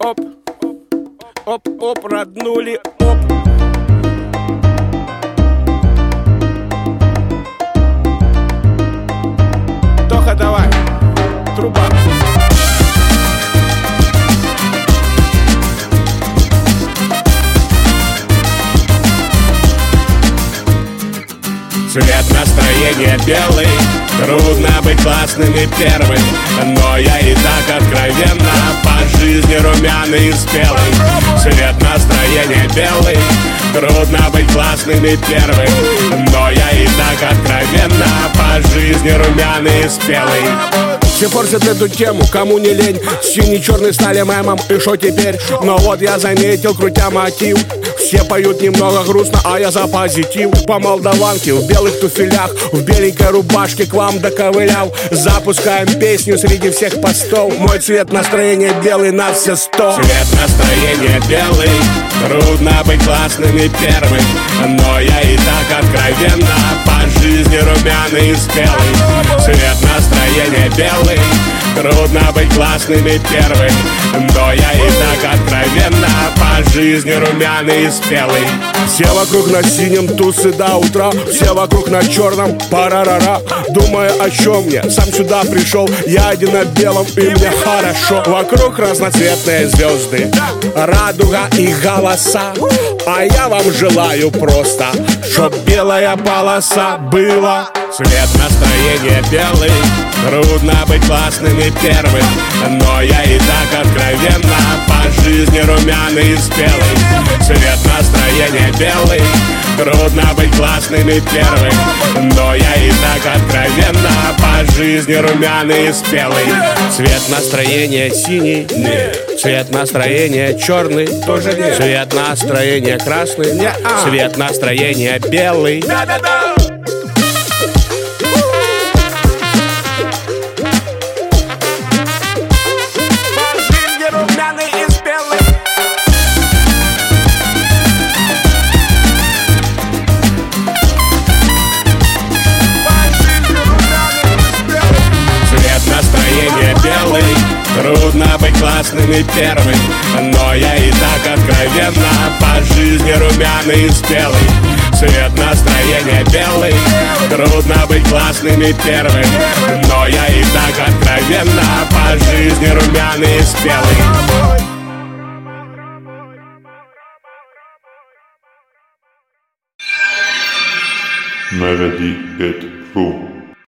оп, оп, оп, роднули, оп. Тоха, давай, труба. Цвет настроения белый, трудно быть классным и первым, но я и так откровенно по жизни румяный и спелый. Цвет настроения белый, трудно быть классным и первым, но я и так откровенно по жизни румяный и спелый. Все форсят эту тему, кому не лень. Синий-черный стали мемом, и шо теперь? Но вот я заметил, крутя мотив, все поют немного грустно, а я за позитив. По молдаванке, в белых туфелях, в беленькой рубашке к вам доковылял. Запускаем песню среди всех постов. Мой цвет настроения белый на все 100. Цвет настроения белый, трудно быть классным и первым, но я и так откровенно по жизни румяный и спелый. Цвет настроения белый, трудно быть классным и первым, но я и так откровенно по жизни румяный и спелый. Все вокруг на синем, тусы до утра, все вокруг на черном, парарара. Думая о чем я, сам сюда пришел, я один на белом и мне хорошо. Вокруг разноцветные звезды, радуга и голоса, а я вам желаю просто, чтоб белая полоса была. Цвет настроения белый, трудно быть классным и первым, но я и так откровенно по жизни румяный и спелый. Цвет настроения белый, трудно быть классным и первым, но я и так откровенно по жизни румяный и спелый. Цвет настроения синий, нет. Цвет настроения черный, тоже нет. Цвет настроения красный, нет. Цвет настроения белый. Трудно быть классным и первым, но я и так откровенно по жизни румяный и спелый. Цвет настроения белый, трудно быть классным и первым, но я и так откровенно по жизни румяный и спелый. Melody.ru